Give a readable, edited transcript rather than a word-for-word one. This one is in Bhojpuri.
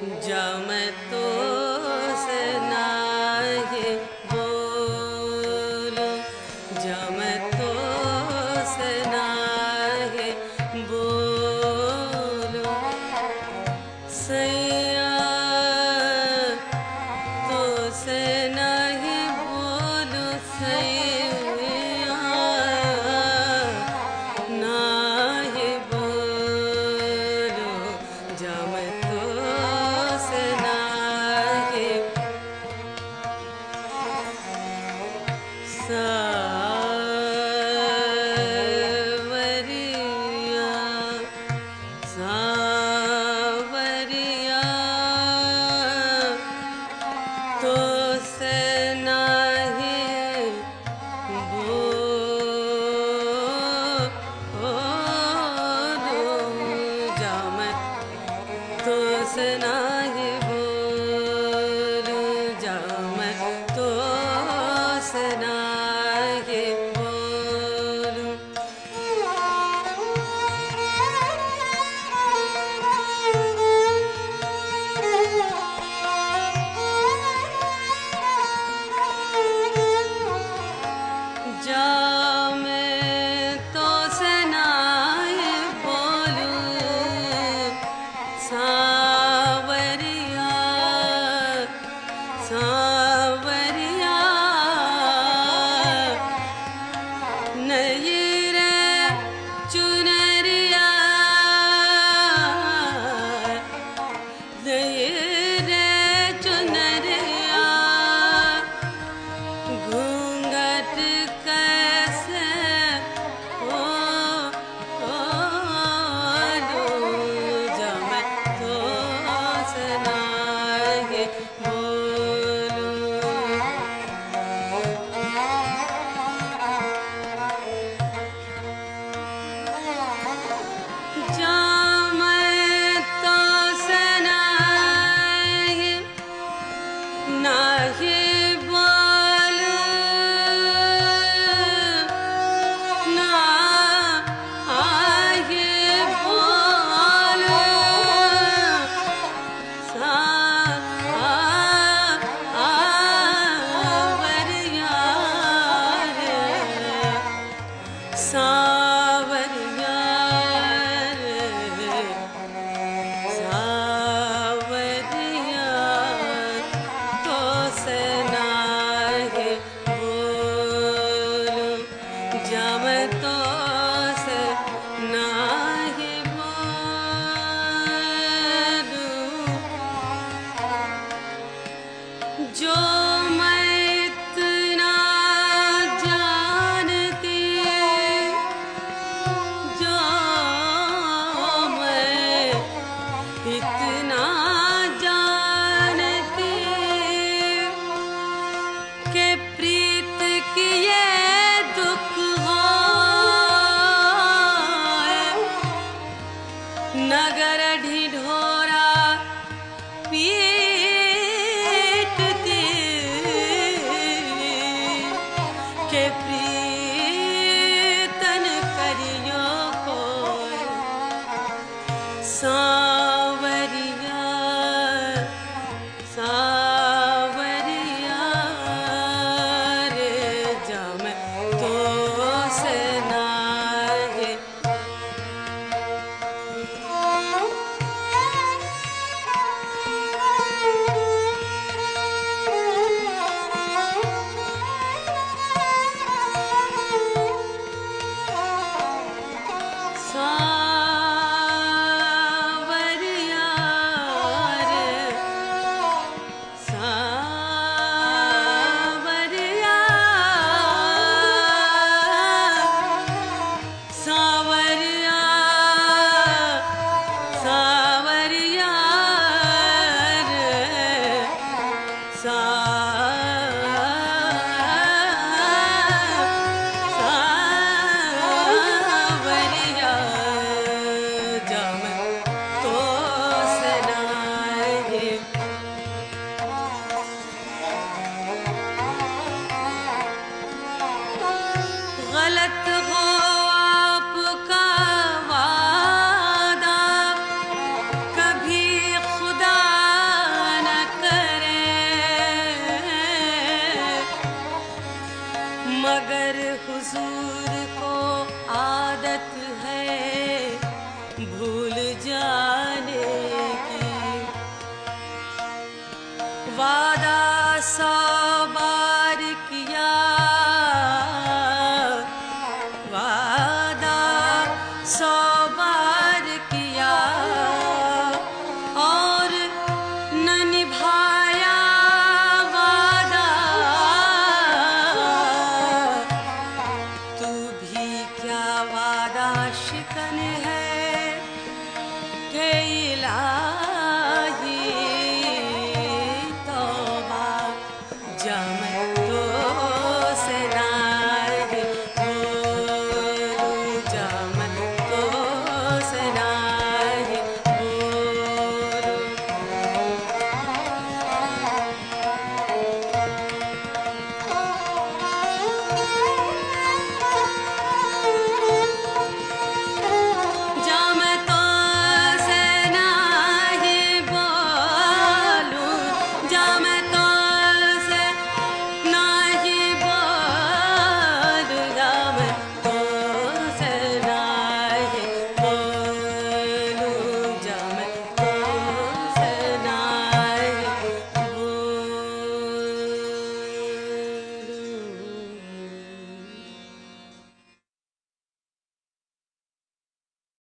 जम तो से नाही बोलो, जम तो से नाही बोलो, सैया तो से नहीं बोलो, सैया नाही बोलो, जम तो से नाही सावरिया सावरिया तो से नहीं बोलो, जम तो से नहीं बोलो, जम तो से नहीं बोलो। जाम तो से नाही बोलूं, सावरिया सावरिया नहीं रे चुनरिया, नहीं रे चुनरिया, घूंघट कैसे ओढ़ूं, जम तो से नाही बोलूं। जम तो से नाही नाही बोलूं, नाही बोलूं, सावरिया रे, सावरिया रे, सावरिया तो से नाही बोलूं, जम तो से नाही बोलूं। जो मैं इतना जानती, जो मैं इतना जानती, के प्रीत की ये दुख होए, नगर ढिढोरा पीटती, के प्रीतन करियो कोई, सावरिया सावरिया रे, जम तो से नाही सावरिया जा